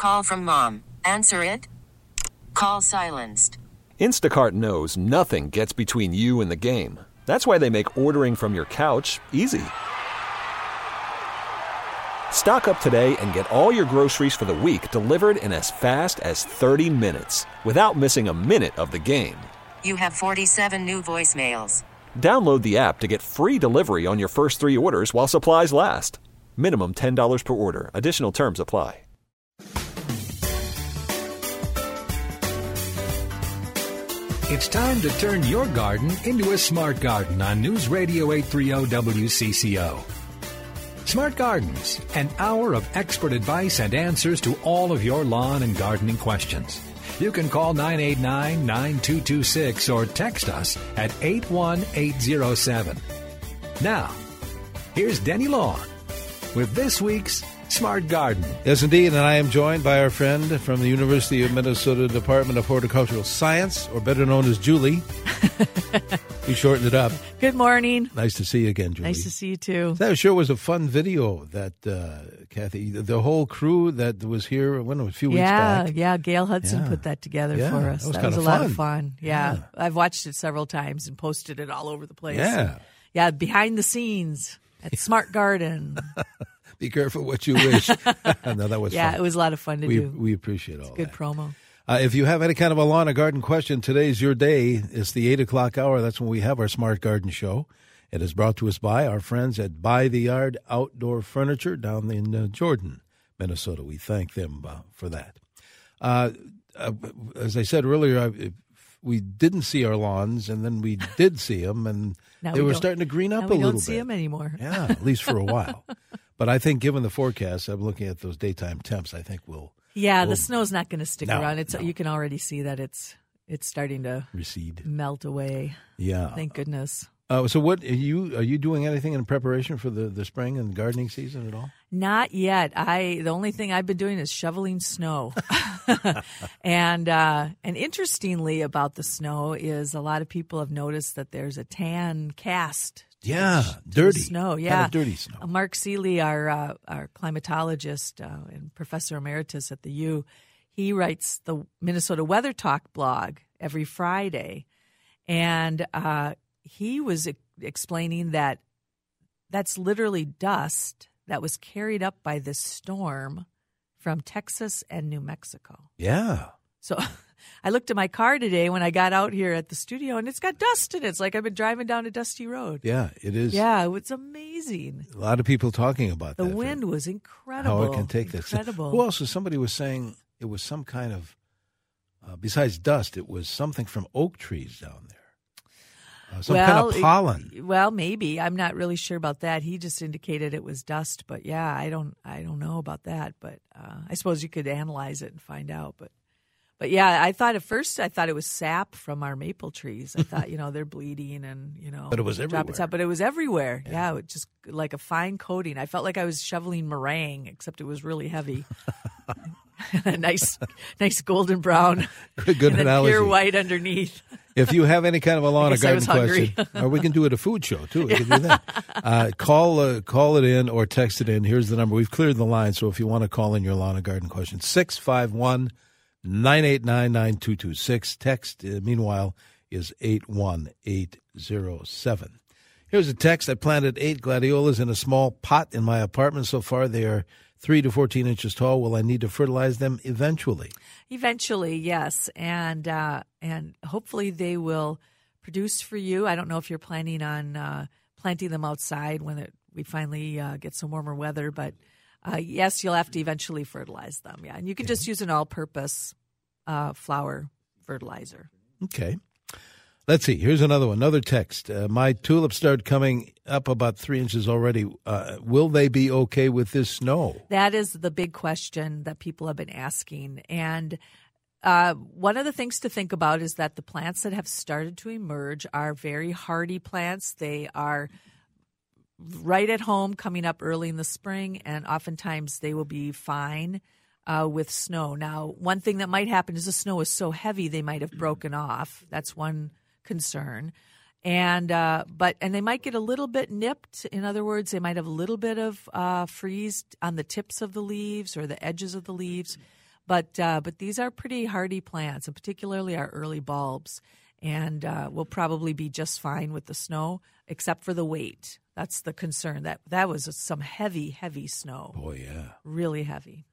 Call from mom. Answer it. Call silenced. Instacart knows nothing gets between you and the game. That's why they make ordering from your couch easy. Stock up today and get all your groceries for the week delivered in as fast as 30 minutes without missing a minute of the game. You have 47 new voicemails. Download the app to get free delivery on your first 3 orders while supplies last. Minimum $10 per order. Additional terms apply. It's time to turn your garden into a smart garden on News Radio 830 WCCO. Smart Gardens, an hour of expert advice and answers to all of your lawn and gardening questions. You can call 989-9226 or text us at 81807. Now, here's Denny Long with this week's Smart Garden. Yes, indeed, and I am joined by our friend from the University of Minnesota Department of Horticultural Science, or better known as Julie. You shortened it up. Good morning. Nice to see you again, Julie. Nice to see you, too. That sure was a fun video, that, Kathy, the whole crew that was here a few weeks back. Yeah, Gail Hudson put that together for us. That was a lot of fun. Yeah, I've watched it several times and posted it all over the place. Yeah. Behind the scenes at Smart Garden. Be careful what you wish. No, that was fun. Yeah, it was a lot of fun to do. We appreciate all that. Good promo. If you have any kind of a lawn or garden question, today's your day. It's the 8 o'clock hour. That's when we have our Smart Garden Show. It is brought to us by our friends at By the Yard Outdoor Furniture down in Jordan, Minnesota. We thank them for that. As I said earlier, we didn't see our lawns, and then we did see them, and they were starting to green up a little bit. We don't see them anymore. Yeah, at least for a while. But I think given the forecast, I'm looking at those daytime temps, I think the snow's not going to stick around. You can already see that it's starting to recede, melt away. Yeah. Thank goodness. So what are you doing anything in preparation for the spring and gardening season at all? Not yet. The only thing I've been doing is shoveling snow. And interestingly about the snow is a lot of people have noticed that there's a tan cast. Dirty snow. Yeah, kind of dirty snow. Mark Seeley, our climatologist and professor emeritus at the U, he writes the Minnesota Weather Talk blog every Friday, and he was explaining that that's literally dust that was carried up by this storm from Texas and New Mexico. Yeah. So I looked at my car today when I got out here at the studio, and it's got dust in it. It's like I've been driving down a dusty road. Yeah, it is. Yeah, it's amazing. A lot of people talking about that. The wind was incredible. How it can take this. Incredible. Who else? Somebody was saying it was some kind of, besides dust, it was something from oak trees down there. Some kind of pollen. Well, maybe. I'm not really sure about that. He just indicated it was dust, but yeah, I don't know about that. But I suppose you could analyze it and find out. But yeah, I thought it was sap from our maple trees. I thought, they're bleeding and, But it was everywhere. But it was everywhere. Yeah, it just like a fine coating. I felt like I was shoveling meringue, except it was really heavy. A nice golden brown. Good and analogy. Pure white underneath. If you have any kind of a lawn or garden question, or we can do it a food show too. We can do that. Call it in or text it in. Here's the number. We've cleared the line, so if you want to call in your lawn or garden question, 651-989-9226. Text, meanwhile, is 81807. Here's a text. I planted 8 gladiolas in a small pot in my apartment. So far, they are 3 to 14 inches tall. Will I need to fertilize them eventually? Eventually, yes, and hopefully they will produce for you. I don't know if you're planning on planting them outside when we finally get some warmer weather, but yes, you'll have to eventually fertilize them. Yeah, and you can just use an all-purpose flower fertilizer. Okay. Let's see. Here's another text. My tulips start coming up about 3 inches already. Will they be okay with this snow? That is the big question that people have been asking. And one of the things to think about is that the plants that have started to emerge are very hardy plants. They are right at home, coming up early in the spring, and oftentimes they will be fine with snow. Now, one thing that might happen is the snow is so heavy they might have broken off. That's one concern. And they might get a little bit nipped. In other words, they might have a little bit of freeze on the tips of the leaves or the edges of the leaves. But these are pretty hardy plants, and particularly our early bulbs. And we'll probably be just fine with the snow, except for the weight. That's the concern. That was some heavy, heavy snow. Oh, yeah. Really heavy.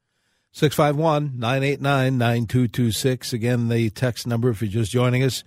651-989-9226. Again, the text number, if you're just joining us,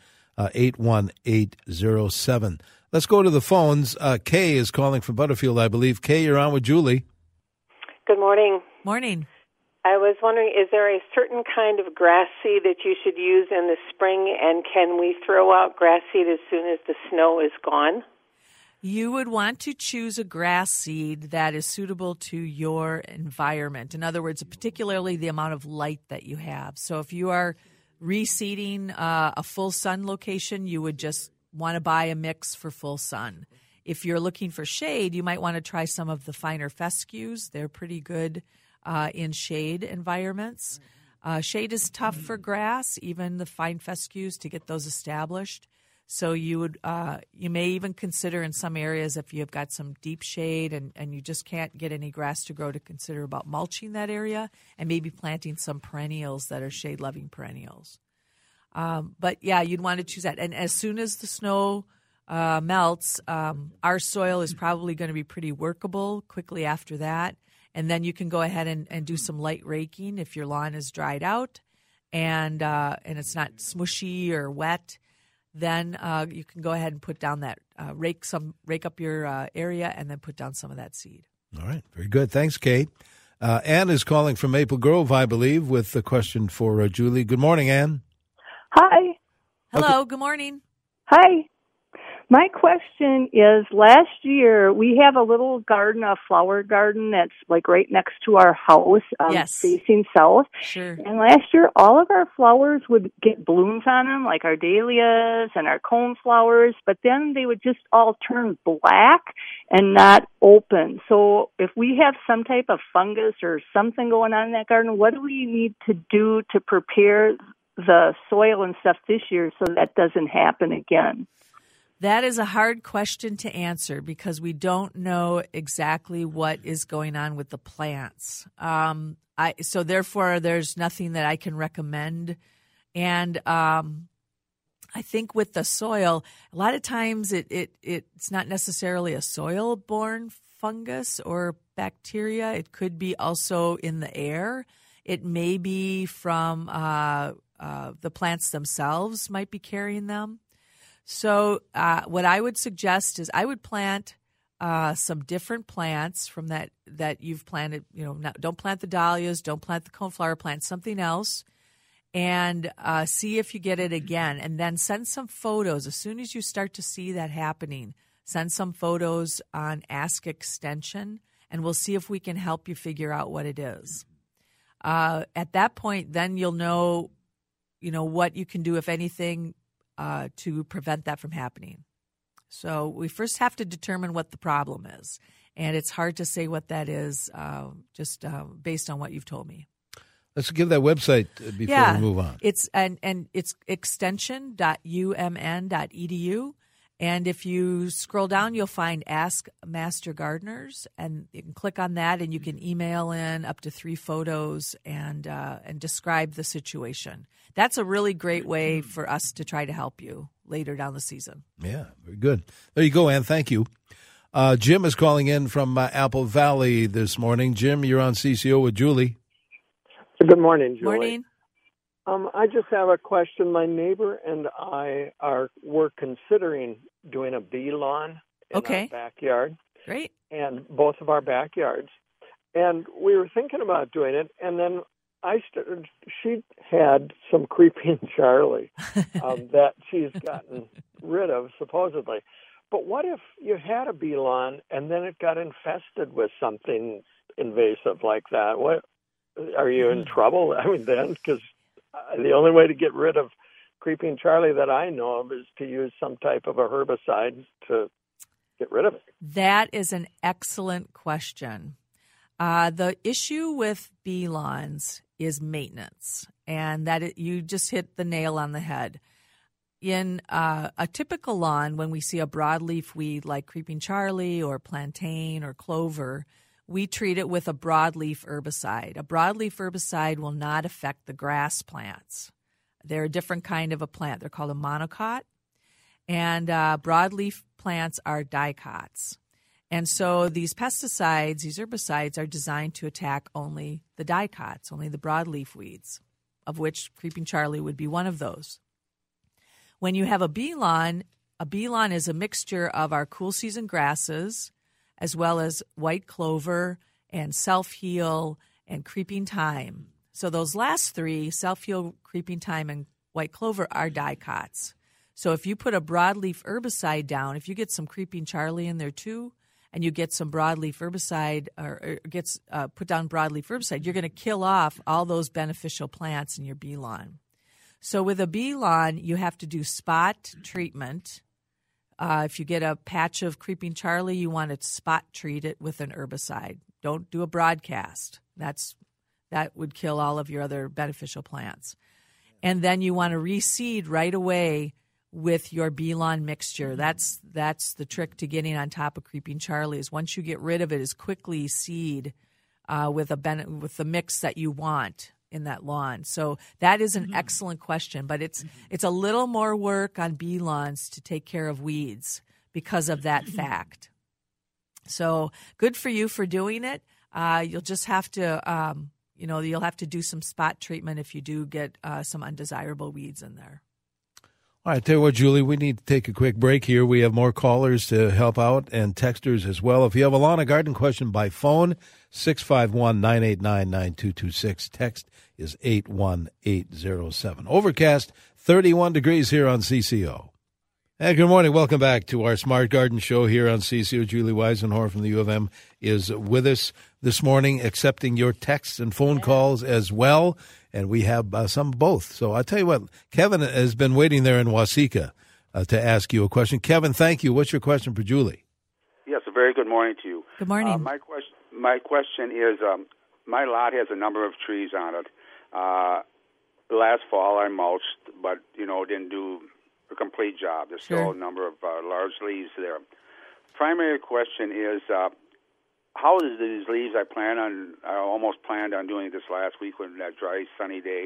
81807. Let's go to the phones. Kay is calling from Butterfield, I believe. Kay, you're on with Julie. Good morning. Morning. I was wondering, is there a certain kind of grass seed that you should use in the spring, and can we throw out grass seed as soon as the snow is gone? You would want to choose a grass seed that is suitable to your environment. In other words, particularly the amount of light that you have. So if you are reseeding a full sun location, you would just want to buy a mix for full sun. If you're looking for shade, you might want to try some of the finer fescues. They're pretty good in shade environments. Shade is tough for grass, even the fine fescues, to get those established. So you may even consider in some areas, if you've got some deep shade and you just can't get any grass to grow, to consider about mulching that area and maybe planting some perennials that are shade-loving perennials. But yeah, you'd want to choose that. And as soon as the snow melts, our soil is probably going to be pretty workable quickly after that. And then you can go ahead and do some light raking if your lawn is dried out and it's not smushy or wet. Then you can go ahead and put down that rake up your area and then put down some of that seed. All right, very good. Thanks, Kate. Ann is calling from Maple Grove, I believe, with the question for Julie. Good morning, Ann. Hi. Hello. Okay. Good morning. Hi. My question is, last year we have a little garden, a flower garden that's like right next to our house, Yes. facing south. Sure. And last year all of our flowers would get blooms on them, like our dahlias and our cone flowers, but then they would just all turn black and not open. So if we have some type of fungus or something going on in that garden, what do we need to do to prepare the soil and stuff this year so that doesn't happen again? That is a hard question to answer because we don't know exactly what is going on with the plants. So therefore, there's nothing that I can recommend. And I think with the soil, a lot of times it's not necessarily a soil-borne fungus or bacteria. It could be also in the air. It may be from the plants themselves might be carrying them. So what I would suggest is I would plant some different plants from that you've planted. Don't plant the dahlias, don't plant the coneflower, plant something else, and see if you get it again. And then send some photos. As soon as you start to see that happening, send some photos on Ask Extension, and we'll see if we can help you figure out what it is. At that point, then you'll know what you can do, if anything, to prevent that from happening. So we first have to determine what the problem is, and it's hard to say what that is just based on what you've told me. Let's give that website before we move on. It's it's extension.umn.edu, and if you scroll down, you'll find Ask Master Gardeners, and you can click on that, and you can email in up to 3 photos and describe the situation. That's a really great way for us to try to help you later down the season. Yeah, very good. There you go, Ann. Thank you. Jim is calling in from Apple Valley this morning. Jim, you're on CCO with Julie. Good morning, Julie. Morning. I just have a question. My neighbor and I were considering doing a bee lawn in our backyard. Great. And both of our backyards. And we were thinking about doing it, and then she had some creeping Charlie that she's gotten rid of, supposedly. But what if you had a bee lawn and then it got infested with something invasive like that? What are you in trouble? I mean, then, because the only way to get rid of creeping Charlie that I know of is to use some type of a herbicide to get rid of it. That is an excellent question. The issue with bee lawns is maintenance, and you just hit the nail on the head. In a typical lawn, when we see a broadleaf weed like creeping Charlie or plantain or clover, we treat it with a broadleaf herbicide. A broadleaf herbicide will not affect the grass plants. They're a different kind of a plant. They're called a monocot. And broadleaf plants are dicots. And so these pesticides, these herbicides, are designed to attack only the dicots, only the broadleaf weeds, of which Creeping Charlie would be one of those. When you have a bee lawn is a mixture of our cool season grasses, as well as white clover and self-heal and creeping thyme. So those last three, self-heal, creeping thyme, and white clover, are dicots. So if you put a broadleaf herbicide down, if you get some Creeping Charlie in there too, and you get some broadleaf herbicide or gets put down broadleaf herbicide, you're going to kill off all those beneficial plants in your bee lawn. So with a bee lawn, you have to do spot treatment. If you get a patch of Creeping Charlie, you want to spot treat it with an herbicide. Don't do a broadcast. That would kill all of your other beneficial plants. And then you want to reseed right away with your bee lawn mixture. That's the trick to getting on top of Creeping Charlie, is once you get rid of it, is quickly seed with the mix that you want in that lawn. So that is an excellent question, but it's a little more work on bee lawns to take care of weeds because of that fact. So good for you for doing it. You'll just have to you'll have to do some spot treatment if you do get some undesirable weeds in there. All right, tell you what, Julie, we need to take a quick break here. We have more callers to help out and texters as well. If you have a lawn and garden question by phone, 651-989-9226. Text is 81807. Overcast, 31 degrees here on CCO. And good morning. Welcome back to our Smart Garden Show here on CCO. Julie Weisenhorn from the U of M is with us this morning, accepting your texts and phone calls as well. And we have some both. So I'll tell you what, Kevin has been waiting there in Waseca to ask you a question. Kevin, thank you. What's your question for Julie? Yes, a very good morning to you. Good morning. My question is, my lot has a number of trees on it. Last fall I mulched, but, didn't do a complete job. There's still a number of large leaves there. Primary question is, how is these leaves? I almost planned on doing this last week with that dry, sunny day.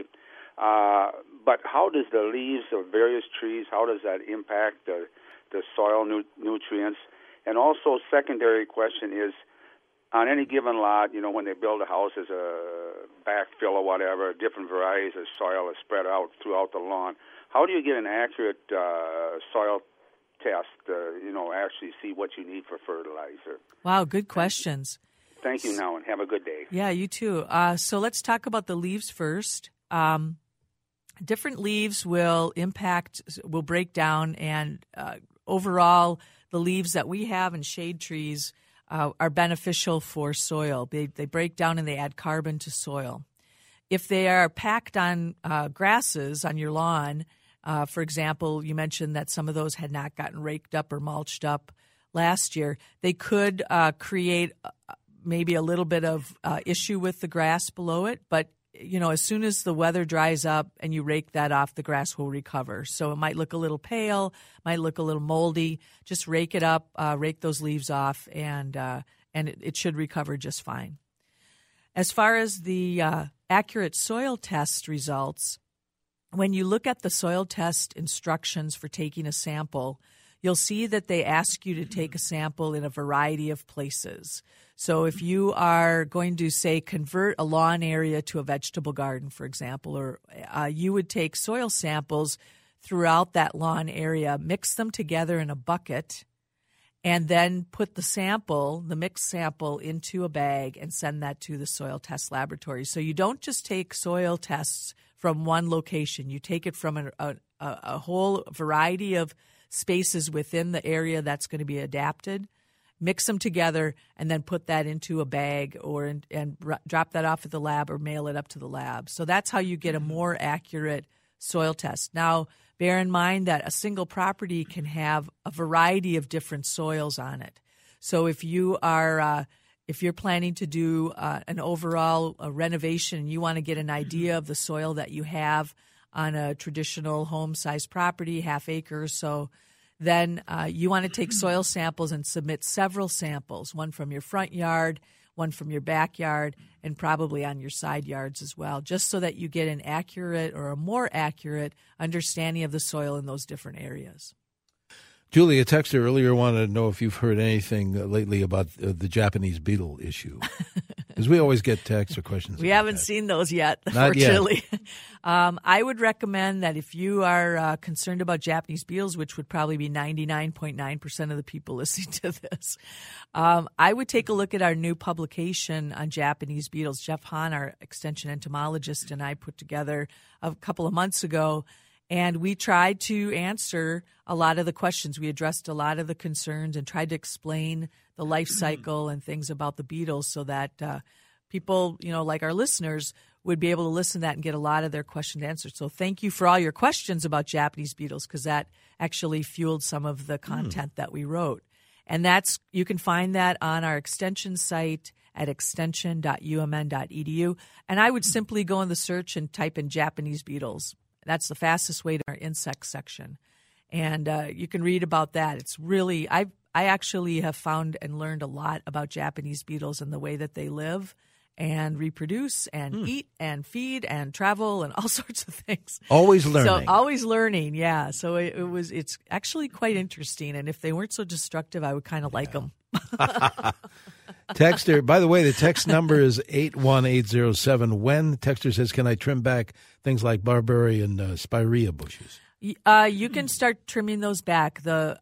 But how does the leaves of various trees, how does that impact the soil nutrients? And also, secondary question is, on any given lot, when they build a house as a backfill or whatever, different varieties of soil are spread out throughout the lawn. How do you get an accurate soil test, actually see what you need for fertilizer? Wow, good questions. Thank you now, and have a good day. Yeah, you too. So let's talk about the leaves first. Different leaves will break down, and overall, the leaves that we have in shade trees are beneficial for soil. They break down and they add carbon to soil. If they are packed on grasses on your lawn, for example, you mentioned that some of those had not gotten raked up or mulched up last year, they could create maybe a little bit of issue with the grass below it. But, as soon as the weather dries up and you rake that off, the grass will recover. So it might look a little pale, might look a little moldy. Just rake it up, rake those leaves off, and it should recover just fine. As far as the accurate soil test results, when you look at the soil test instructions for taking a sample, you'll see that they ask you to take a sample in a variety of places. So if you are going to, say, convert a lawn area to a vegetable garden, for example, or you would take soil samples throughout that lawn area, mix them together in a bucket, and then put the mixed sample, into a bag and send that to the soil test laboratory. So you don't just take soil tests from one location. You take it from a whole variety of spaces within the area that's going to be adapted, mix them together, and then put that into a bag and drop that off at the lab or mail it up to the lab. So that's how you get a more accurate soil test. Now, bear in mind that a single property can have a variety of different soils on it. So if you are if you're planning to do an overall renovation and you want to get an idea of the soil that you have on a traditional home-sized property, half acre or so, then you want to take soil samples and submit several samples, one from your front yard, one from your backyard, and probably on your side yards as well, just so that you get an accurate or a more accurate understanding of the soil in those different areas. Julie, a texter earlier wanted to know if you've heard anything lately about the Japanese beetle issue. Because we always get texts or questions. We haven't seen those yet, Not unfortunately. Yet. I would recommend that if you are concerned about Japanese beetles, which would probably be 99.9% of the people listening to this, I would take a look at our new publication on Japanese beetles. Jeff Hahn, our extension entomologist, and I put together a couple of months ago, and we tried to answer a lot of the questions. We addressed a lot of the concerns and tried to explain the life cycle and things about the beetles so that people, like our listeners, would be able to listen to that and get a lot of their questions answered. So thank you for all your questions about Japanese beetles, because that actually fueled some of the content that we wrote. And you can find that on our extension site at extension.umn.edu. And I would simply go in the search and type in Japanese beetles. That's the fastest way to our insect section. And you can read about that. It's really, I actually have found and learned a lot about Japanese beetles and the way that they live and reproduce and eat and feed and travel and all sorts of things. Always learning. So always learning, yeah. So it's actually quite interesting. And if they weren't so destructive, I would kind of like them. Texter, by the way, the text number is 81807. When texter says, can I trim back things like barberry and spirea bushes? You can start trimming those back. The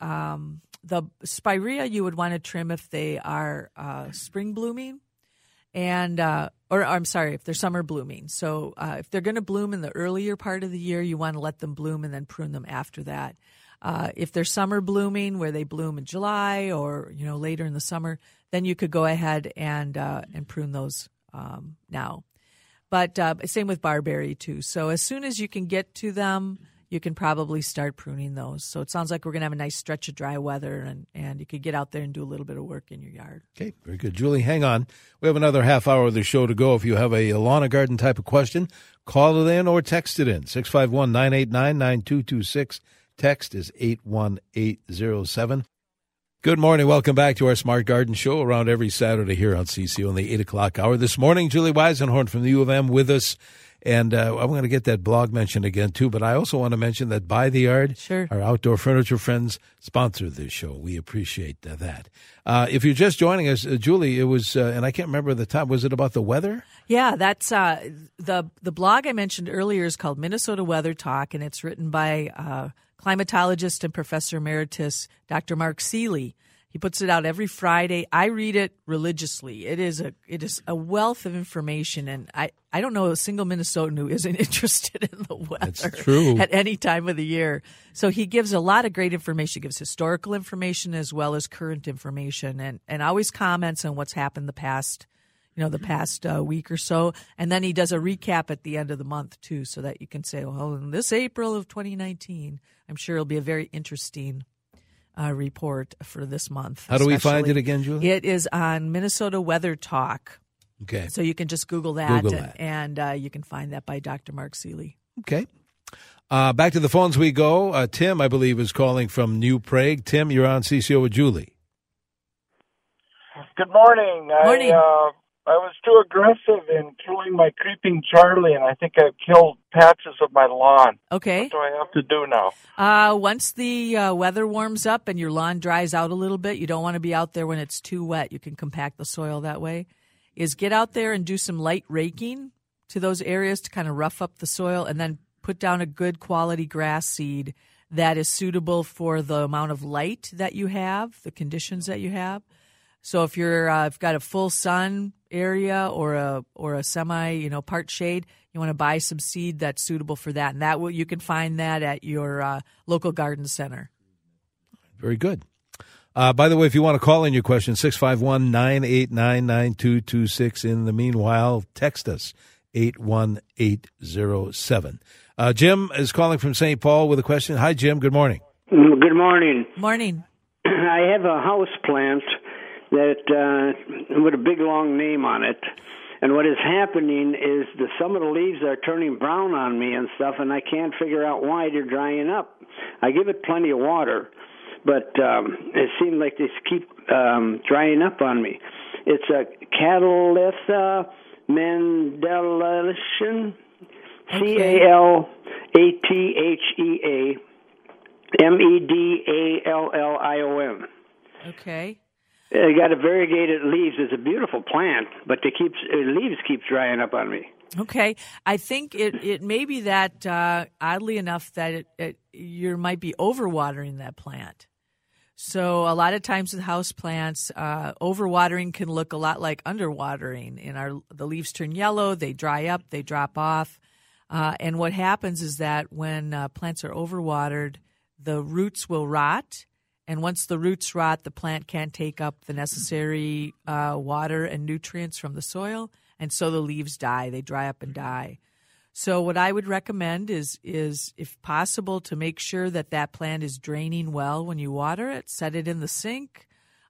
spirea you would want to trim if they are spring blooming, and if they're summer blooming. So if they're going to bloom in the earlier part of the year, you want to let them bloom and then prune them after that. If they're summer blooming, where they bloom in July or later in the summer, then you could go ahead and prune those now. But same with barberry too. So as soon as you can get to them, you can probably start pruning those. So it sounds like we're going to have a nice stretch of dry weather, and you could get out there and do a little bit of work in your yard. Okay, very good. Julie, hang on. We have another half hour of the show to go. If you have a lawn or garden type of question, call it in or text it in. 651-989-9226. Text is 81807. Good morning. Welcome back to our Smart Garden Show around every Saturday here on CCO in the 8 o'clock hour. This morning, Julie Weisenhorn from the U of M with us. And I'm going to get that blog mentioned again, too. But I also want to mention that By the Yard, our outdoor furniture friends, sponsor this show. We appreciate that. If you're just joining us, Julie, it was, and I can't remember the time, was it about the weather? Yeah, that's the blog I mentioned earlier is called Minnesota Weather Talk, and it's written by climatologist and professor emeritus Dr. Mark Seeley. He puts it out every Friday. I read it religiously. It is a wealth of information, and I don't know a single Minnesotan who isn't interested in the weather. That's true. At any time of the year. So he gives a lot of great information. He gives historical information as well as current information, and always comments on what's happened the past week or so. And then he does a recap at the end of the month too, so that you can say, well, in this April of 2019, I'm sure it'll be a very interesting report for this month. How do we find it again, Julie? It is on Minnesota Weather Talk. Okay. So you can just Google that, and you can find that by Dr. Mark Seeley. Okay. Back to the phones we go. Tim, I believe, is calling from New Prague. Tim, you're on CCO with Julie. Good morning. Morning. I was too aggressive in killing my creeping Charlie, and I think I've killed patches of my lawn. Okay. What do I have to do now? Once the weather warms up and your lawn dries out a little bit, you don't want to be out there when it's too wet. You can compact the soil that way. Is get out there and do some light raking to those areas to kind of rough up the soil, and then put down a good quality grass seed that is suitable for the amount of light that you have, the conditions that you have. So if you're got a full sun area or a semi part shade, you want to buy some seed that's suitable for that, and you can find that at your local garden center. Very good. By the way, if you want to call in your question, 651-989-9226. In the meanwhile, text us 81807. Jim is calling from St. Paul with a question. Hi, Jim. Good morning. Good morning. Morning. I have a house plant that with a big long name on it, and what is happening is some of the leaves are turning brown on me and stuff, and I can't figure out why they're drying up. I give it plenty of water, but it seems like they keep drying up on me. It's a Catalitha mandallion, CALATHEA MEDALLION. Okay. It got a variegated leaves. It's a beautiful plant, but leaves keep drying up on me. Okay. I think it may be that, oddly enough, that you might be overwatering that plant. So a lot of times with house plants, overwatering can look a lot like underwatering. The leaves turn yellow, they dry up, they drop off. And what happens is that when plants are overwatered, the roots will rot. And once the roots rot, the plant can't take up the necessary water and nutrients from the soil. And so the leaves die. They dry up and die. So what I would recommend is if possible, to make sure that plant is draining well when you water it. Set it in the sink,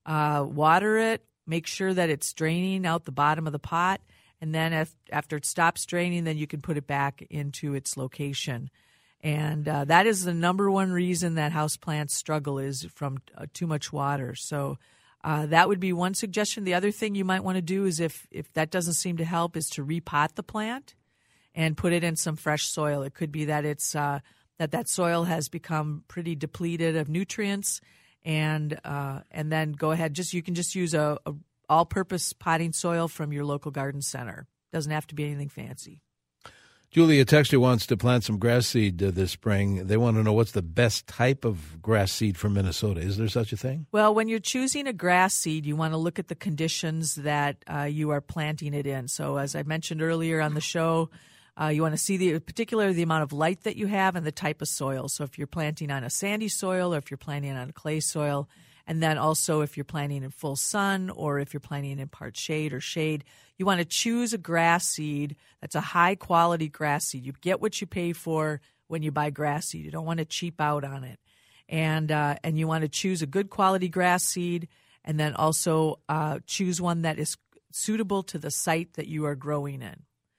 water it, make sure that it's draining out the bottom of the pot. And then after it stops draining, then you can put it back into its location. And that is the number one reason that houseplants struggle is from too much water. So that would be one suggestion. The other thing you might want to do is if that doesn't seem to help is to repot the plant and put it in some fresh soil. It could be that it's that soil has become pretty depleted of nutrients, and then go ahead. You can just use a all-purpose potting soil from your local garden center. Doesn't have to be anything fancy. Julie, a texter wants to plant some grass seed this spring. They want to know what's the best type of grass seed for Minnesota. Is there such a thing? Well, when you're choosing a grass seed, you want to look at the conditions that you are planting it in. So as I mentioned earlier on the show, you want to see particularly the amount of light that you have and the type of soil. So if you're planting on a sandy soil or if you're planting on a clay soil, and then also if you're planting in full sun or if you're planting in part shade or shade, you want to choose a grass seed that's a high-quality grass seed. You get what you pay for when you buy grass seed. You don't want to cheap out on it. And you want to choose a good quality grass seed and then also choose one that is suitable to the site that you are growing in.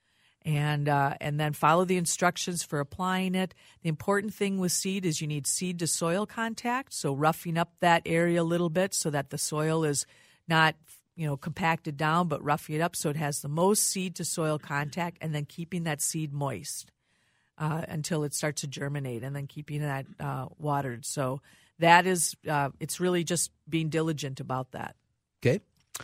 And then follow the instructions for applying it. The important thing with seed is you need seed to soil contact, so roughing up that area a little bit so that the soil is not, compacted down, but roughing it up so it has the most seed to soil contact, and then keeping that seed moist until it starts to germinate, and then keeping that watered. So that is, it's really just being diligent about that. Okay.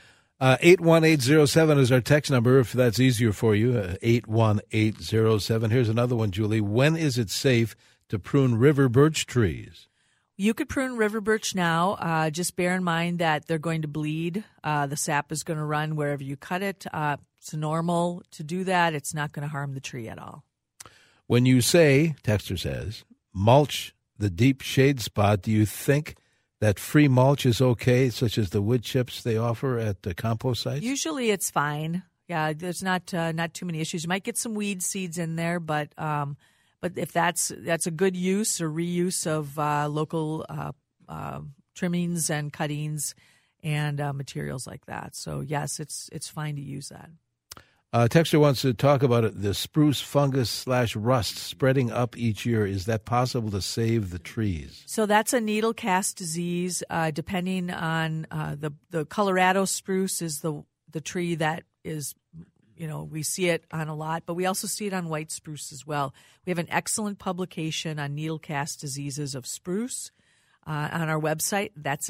81807 is our text number, if that's easier for you, 81807. Here's another one, Julie. When is it safe to prune river birch trees? You could prune river birch now. Just bear in mind that they're going to bleed. The sap is going to run wherever you cut it. It's normal to do that. It's not going to harm the tree at all. When you say, texter says, mulch the deep shade spot, do you think that free mulch is okay, such as the wood chips they offer at the compost sites? Usually it's fine. Yeah, there's not too many issues. You might get some weed seeds in there, but if that's a good use or reuse of local trimmings and cuttings and materials like that. So yes, it's fine to use that. Texter wants to talk about it, the spruce fungus / rust spreading up each year. Is that possible to save the trees? So that's a needle cast disease. Depending on the Colorado spruce is the tree that is, we see it on a lot, but we also see it on white spruce as well. We have an excellent publication on needle cast diseases of spruce on our website. That's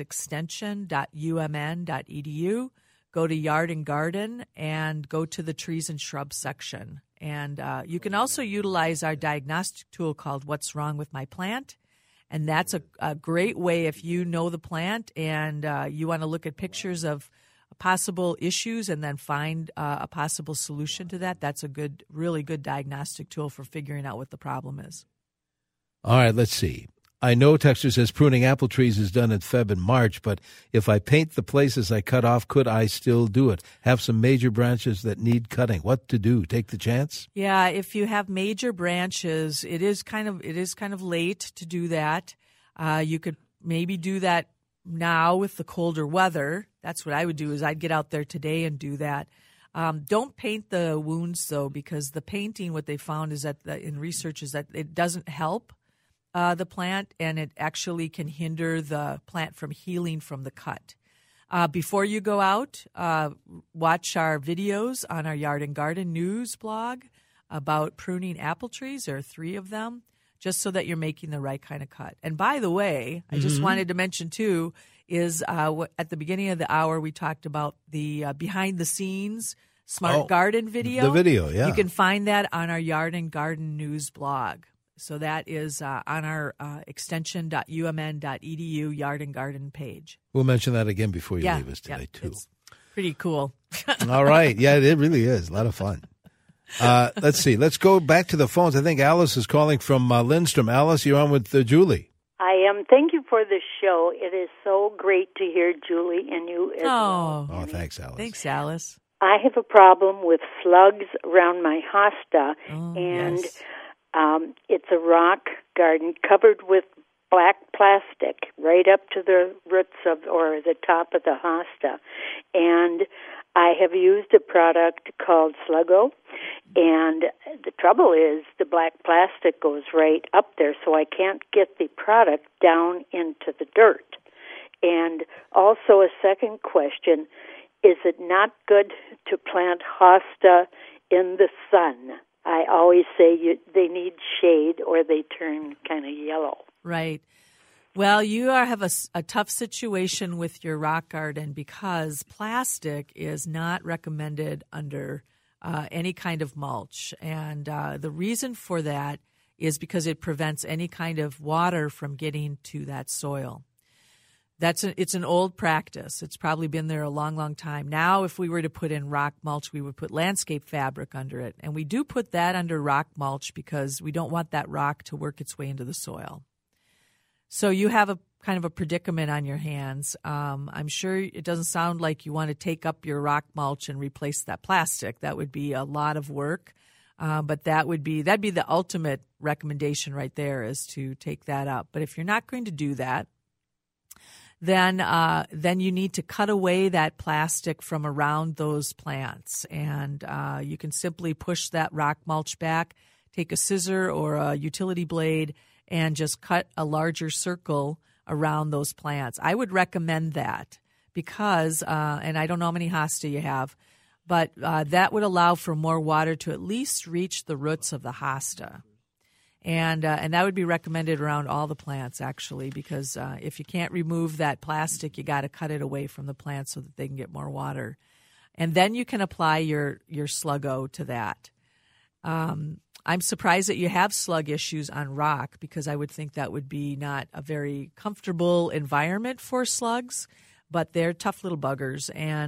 extension.umn.edu. Go to Yard and Garden and go to the Trees and Shrubs section. And you can also utilize our diagnostic tool called What's Wrong with My Plant. And that's a great way if you know the plant and you want to look at pictures of possible issues and then find a possible solution to that. That's a really good diagnostic tool for figuring out what the problem is. All right, let's see. I know texter says pruning apple trees is done in Feb and March, but if I paint the places I cut off, could I still do it? Have some major branches that need cutting. What to do? Take the chance? Yeah, if you have major branches, it is kind of late to do that. You could maybe do that now with the colder weather. That's what I would do is I'd get out there today and do that. Don't paint the wounds, though, because the painting, what they found is that in research is that it doesn't help the plant, and it actually can hinder the plant from healing from the cut. Before you go out, watch our videos on our Yard and Garden News blog about pruning apple trees. There are 3 of them, just so that you're making the right kind of cut. And by the way, I just wanted to mention, too, is at the beginning of the hour, we talked about the behind-the-scenes Smart Garden video. The video, yeah. You can find that on our Yard and Garden News blog. So that is on our extension.umn.edu Yard and Garden page. We'll mention that again before you leave us today, too. It's pretty cool. All right. Yeah, it really is. A lot of fun. Let's see. Let's go back to the phones. I think Alice is calling from Lindstrom. Alice, you're on with Julie. I am. Thank you for the show. It is so great to hear Julie and you as well. Oh, thanks, Alice. Thanks, Alice. I have a problem with slugs around my hosta, and it's a rock garden covered with black plastic right up to the roots or the top of the hosta. And I have used a product called Sluggo, and the trouble is the black plastic goes right up there, so I can't get the product down into the dirt. And also a second question, is it not good to plant hosta in the sun? I always say they need shade or they turn kind of yellow. Right. Well, you have a tough situation with your rock garden because plastic is not recommended under any kind of mulch. And the reason for that is because it prevents any kind of water from getting to that soil. It's an old practice. It's probably been there a long, long time. Now, if we were to put in rock mulch, we would put landscape fabric under it. And we do put that under rock mulch because we don't want that rock to work its way into the soil. So you have a kind of a predicament on your hands. I'm sure it doesn't sound like you want to take up your rock mulch and replace that plastic. That would be a lot of work. But that'd be the ultimate recommendation right there, is to take that up. But if you're not going to do that, then you need to cut away that plastic from around those plants. And you can simply push that rock mulch back, take a scissor or a utility blade, and just cut a larger circle around those plants. I would recommend that because, and I don't know how many hosta you have, but that would allow for more water to at least reach the roots of the hosta. And that would be recommended around all the plants, actually, because if you can't remove that plastic, you got to cut it away from the plant so that they can get more water. And then you can apply your Sluggo to that. I'm surprised that you have slug issues on rock because I would think that would be not a very comfortable environment for slugs, but they're tough little buggers,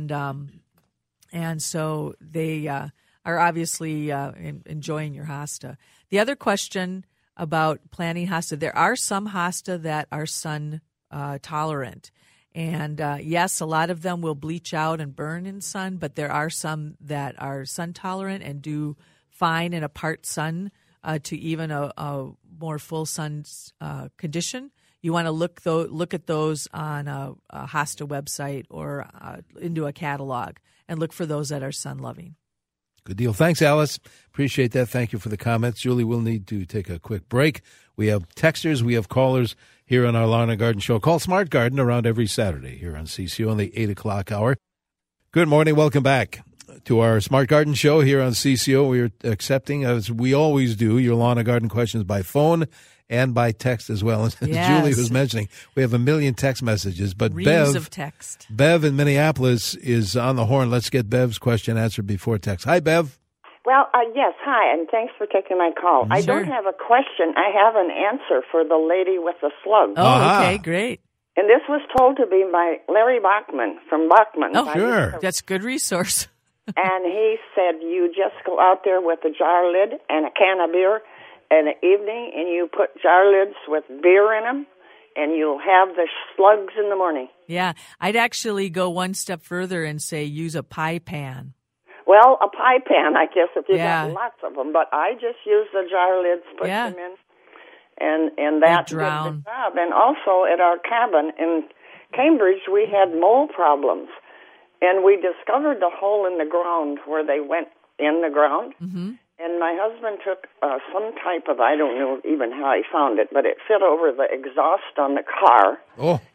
and so they are obviously enjoying your hosta. The other question about planting hosta, there are some hosta that are sun tolerant. And yes, a lot of them will bleach out and burn in sun, but there are some that are sun tolerant and do fine in a part sun to even a more full sun condition. You want to look at those on a hosta website or into a catalog and look for those that are sun loving. Good deal. Thanks, Alice. Appreciate that. Thank you for the comments. Julie, we'll need to take a quick break. We have texters. We have callers here on our Lawn and Garden Show. Call Smart Garden around every Saturday here on CCO in the 8 o'clock hour. Good morning. Welcome back to our Smart Garden Show here on CCO. We are accepting, as we always do, your lawn and garden questions by phone and by text as well. As yes. Julie was mentioning, we have 1 million text messages. But reams of text. Bev in Minneapolis is on the horn. Let's get Bev's question answered before text. Hi, Bev. Well, yes, hi, and thanks for taking my call. Sure. I don't have a question. I have an answer for the lady with the slug. Oh, okay, great. And this was told to me by Larry Bachman from Bachman. Oh, sure. That's a good resource. And he said you just go out there with a jar lid and a can of beer in the evening, and you put jar lids with beer in them, and you'll have the slugs in the morning. Yeah, I'd actually go one step further and say use a pie pan. Well, a pie pan, I guess, if you got lots of them. But I just use the jar lids, put them in, and that did the job. And also at our cabin in Cambridge, we had mole problems. And we discovered the hole in the ground where they went in the ground. Mm-hmm. And my husband took some type of, I don't know even how he found it, but it fit over the exhaust on the car. Oh.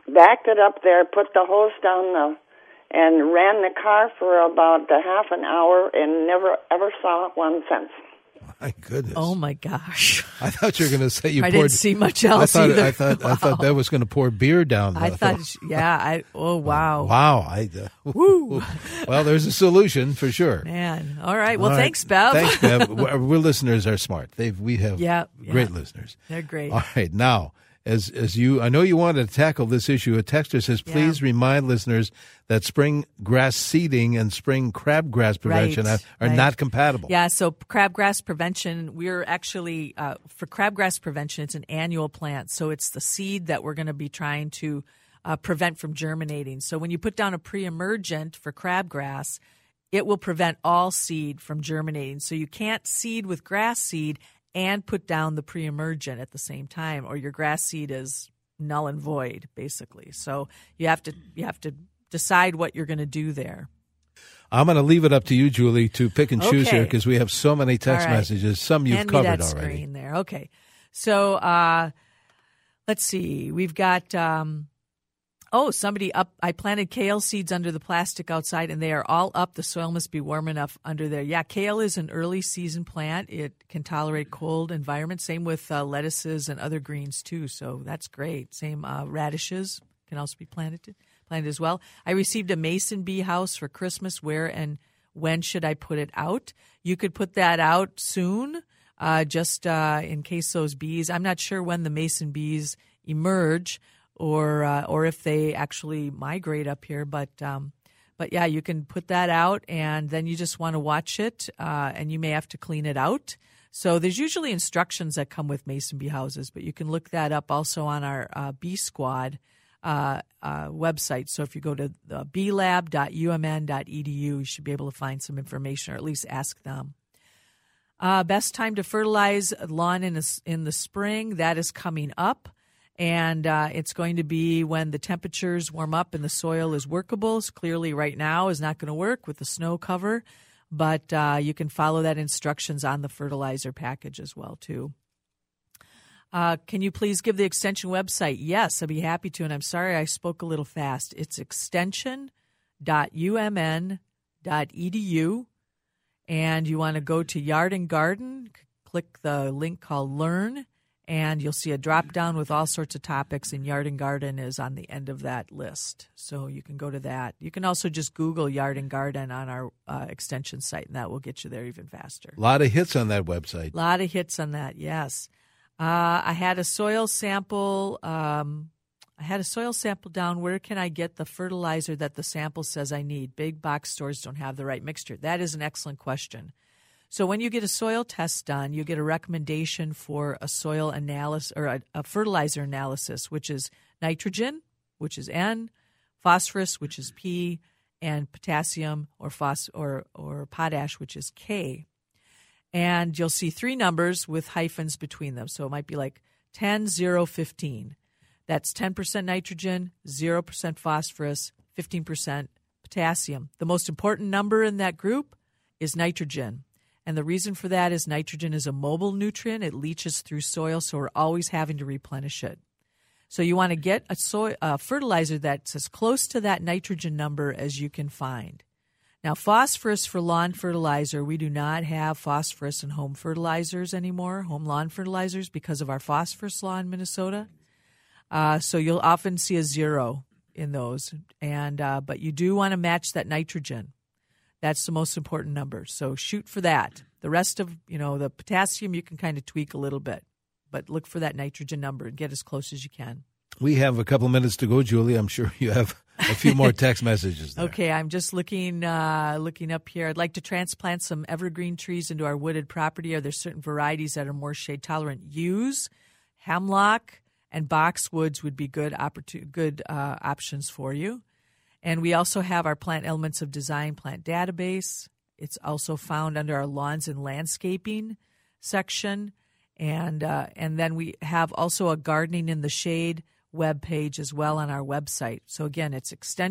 backed it up there, put the hose down and ran the car for about a half an hour and never ever saw one since. My goodness! Oh my gosh! I thought you were going to say you poured. I didn't see much else either. I thought that was going to pour beer down. I thought, yeah. Oh wow! Wow! Woo! Well, there's a solution for sure. Man, all right. Well, thanks, Bev. Thanks, Bev. We're listeners are smart. We have great listeners. They're great. All right, now. As you, I know you wanted to tackle this issue. A texter says, please remind listeners that spring grass seeding and spring crabgrass prevention are not compatible. Yeah, so crabgrass prevention, we're actually, for crabgrass prevention, it's an annual plant. So it's the seed that we're going to be trying to prevent from germinating. So when you put down a pre-emergent for crabgrass, it will prevent all seed from germinating. So you can't seed with grass seed and put down the pre-emergent at the same time, or your grass seed is null and void, basically. So you have to decide what you're going to do there. I'm going to leave it up to you, Julie, to pick and choose here because we have so many text messages. Some you've covered that already. Screen there. Okay. So let's see. We've got somebody up. I planted kale seeds under the plastic outside, and they are all up. The soil must be warm enough under there. Yeah, kale is an early season plant. It can tolerate cold environments. Same with lettuces and other greens, too. So that's great. Same radishes can also be planted as well. I received a mason bee house for Christmas. Where and when should I put it out? You could put that out soon, just in case those bees. I'm not sure when the mason bees emerge, or if they actually migrate up here, but yeah, you can put that out, and then you just want to watch it, and you may have to clean it out. So there's usually instructions that come with mason bee houses, but you can look that up also on our Bee Squad website. So if you go to the beelab.umn.edu, you should be able to find some information, or at least ask them. Best time to fertilize lawn in the spring, that is coming up. And it's going to be when the temperatures warm up and the soil is workable. So clearly right now is not going to work with the snow cover, but you can follow that instructions on the fertilizer package as well, too. Can you please give the extension website? Yes, I'd be happy to, and I'm sorry I spoke a little fast. It's extension.umn.edu, and you want to go to Yard and Garden, click the link called Learn, and you'll see a drop-down with all sorts of topics, and Yard and Garden is on the end of that list. So you can go to that. You can also just Google Yard and Garden on our extension site, and that will get you there even faster. A lot of hits on that website. A lot of hits on that, yes. I had a soil sample. down. Where can I get the fertilizer that the sample says I need? Big box stores don't have the right mixture. That is an excellent question. So when you get a soil test done, you get a recommendation for a soil analysis or a fertilizer analysis, which is nitrogen, which is N, phosphorus, which is P, and potassium or potash, which is K. And you'll see three numbers with hyphens between them. So it might be like 10, 0, 15. That's 10% nitrogen, 0% phosphorus, 15% potassium. The most important number in that group is nitrogen. And the reason for that is nitrogen is a mobile nutrient. It leaches through soil, so we're always having to replenish it. So you want to get a fertilizer that's as close to that nitrogen number as you can find. Now, phosphorus for lawn fertilizer, we do not have phosphorus in home fertilizers anymore, home lawn fertilizers, because of our phosphorus law in Minnesota. So you'll often see a 0 in those, but you do want to match that nitrogen. That's the most important number. So shoot for that. The rest of, the potassium you can kind of tweak a little bit, but look for that nitrogen number and get as close as you can. We have a couple minutes to go, Julie. I'm sure you have a few more text messages there. Okay, I'm just looking up here. I'd like to transplant some evergreen trees into our wooded property. Are there certain varieties that are more shade tolerant? Yews, hemlock, and boxwoods would be good options for you. And we also have our Plant Elements of Design plant database. It's also found under our Lawns and Landscaping section. And then we have also a Gardening in the Shade web page as well on our website. So again, it's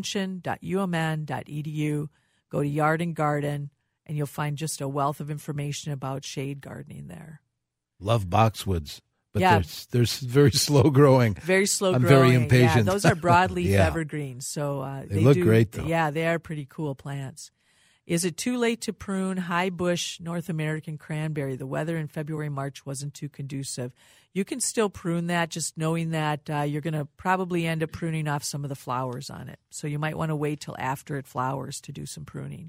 extension.umn.edu. Go to Yard and Garden, and you'll find just a wealth of information about shade gardening there. Love boxwoods. But they're very slow growing. Very slow growing. I'm very impatient. Yeah, those are broadleaf evergreens. So they look great, though. Yeah, they are pretty cool plants. Is it too late to prune high bush North American cranberry? The weather in February, March wasn't too conducive. You can still prune that, just knowing that you're going to probably end up pruning off some of the flowers on it. So you might want to wait till after it flowers to do some pruning.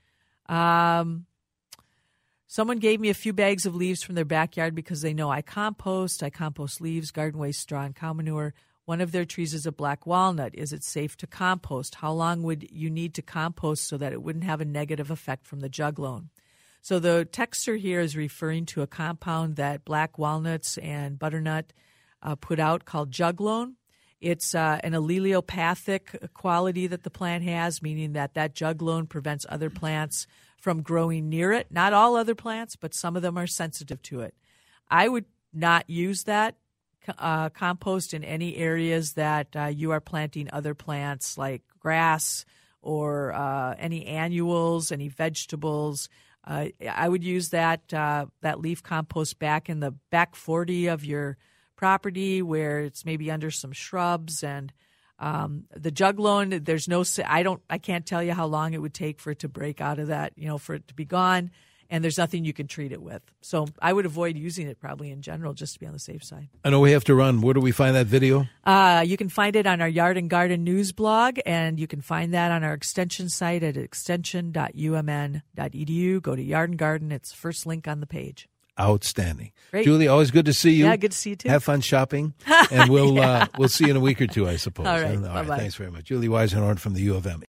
Someone gave me a few bags of leaves from their backyard because they know I compost. I compost leaves, garden waste, straw, and cow manure. One of their trees is a black walnut. Is it safe to compost? How long would you need to compost so that it wouldn't have a negative effect from the juglone? So the texter here is referring to a compound that black walnuts and butternut put out called juglone. It's an allelopathic quality that the plant has, meaning that juglone prevents other plants from growing near it. Not all other plants, but some of them are sensitive to it. I would not use that compost in any areas that you are planting other plants like grass or any annuals, any vegetables. I would use that leaf compost back in the back 40 of your property where it's maybe under some shrubs. And the juglone, I can't tell you how long it would take for it to break out of that, for it to be gone. And there's nothing you can treat it with. So I would avoid using it probably in general just to be on the safe side. I know we have to run. Where do we find that video? You can find it on our Yard and Garden News blog, and you can find that on our extension site at extension.umn.edu. Go to Yard and Garden. It's the first link on the page. Outstanding. Great. Julie, always good to see you. Yeah, good to see you too. Have fun shopping. And we'll see you in a week or two, I suppose. All right. Bye-bye. Thanks very much. Julie Weisenhorn from the U of M.